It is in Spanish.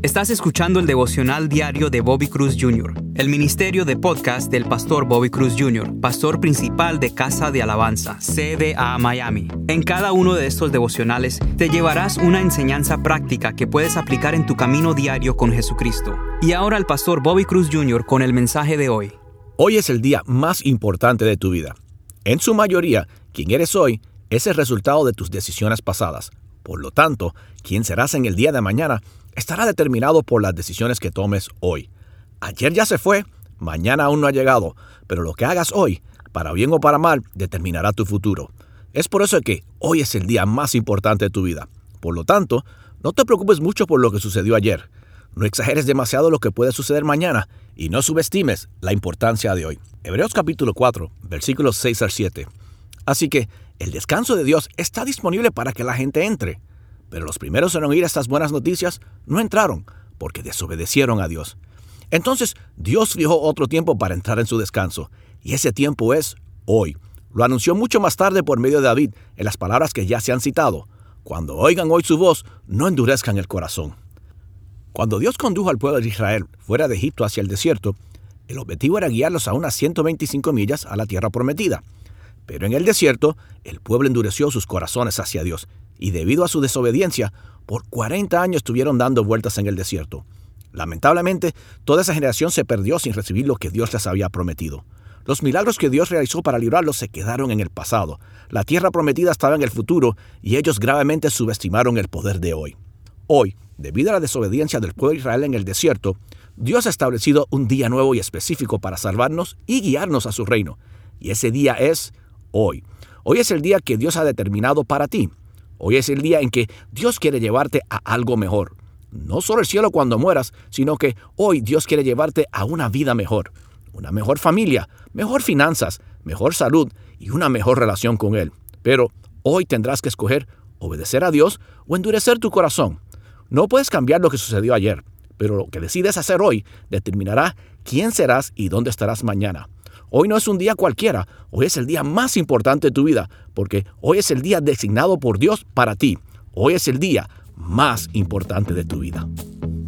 Estás escuchando el devocional diario de Bobby Cruz Jr., el ministerio de podcast del pastor Bobby Cruz Jr., pastor principal de Casa de Alabanza, CDA Miami. En cada uno de estos devocionales te llevarás una enseñanza práctica que puedes aplicar en tu camino diario con Jesucristo. Y ahora el pastor Bobby Cruz Jr. con el mensaje de hoy. Hoy es el día más importante de tu vida. En su mayoría, quien eres hoy es el resultado de tus decisiones pasadas. Por lo tanto, quien serás en el día de mañana estará determinado por las decisiones que tomes hoy. Ayer ya se fue, mañana aún no ha llegado, pero lo que hagas hoy, para bien o para mal, determinará tu futuro. Es por eso que hoy es el día más importante de tu vida. Por lo tanto, no te preocupes mucho por lo que sucedió ayer. No exageres demasiado lo que puede suceder mañana y no subestimes la importancia de hoy. Hebreos capítulo 4, versículos 6 al 7. Así que el descanso de Dios está disponible para que la gente entre. Pero los primeros en oír estas buenas noticias no entraron porque desobedecieron a Dios. Entonces Dios fijó otro tiempo para entrar en su descanso, y ese tiempo es hoy. Lo anunció mucho más tarde por medio de David en las palabras que ya se han citado. Cuando oigan hoy su voz, no endurezcan el corazón. Cuando Dios condujo al pueblo de Israel fuera de Egipto hacia el desierto, el objetivo era guiarlos a unas 125 millas a la tierra prometida. Pero en el desierto, el pueblo endureció sus corazones hacia Dios, y debido a su desobediencia, por 40 años estuvieron dando vueltas en el desierto. Lamentablemente, toda esa generación se perdió sin recibir lo que Dios les había prometido. Los milagros que Dios realizó para librarlos se quedaron en el pasado. La tierra prometida estaba en el futuro, y ellos gravemente subestimaron el poder de hoy. Hoy, debido a la desobediencia del pueblo de Israel en el desierto, Dios ha establecido un día nuevo y específico para salvarnos y guiarnos a su reino. Y ese día es hoy. Hoy es el día que Dios ha determinado para ti. Hoy es el día en que Dios quiere llevarte a algo mejor. No solo el cielo cuando mueras, sino que hoy Dios quiere llevarte a una vida mejor. Una mejor familia, mejor finanzas, mejor salud y una mejor relación con Él. Pero hoy tendrás que escoger obedecer a Dios o endurecer tu corazón. No puedes cambiar lo que sucedió ayer, pero lo que decides hacer hoy determinará quién serás y dónde estarás mañana. Hoy no es un día cualquiera, hoy es el día más importante de tu vida, porque hoy es el día designado por Dios para ti. Hoy es el día más importante de tu vida.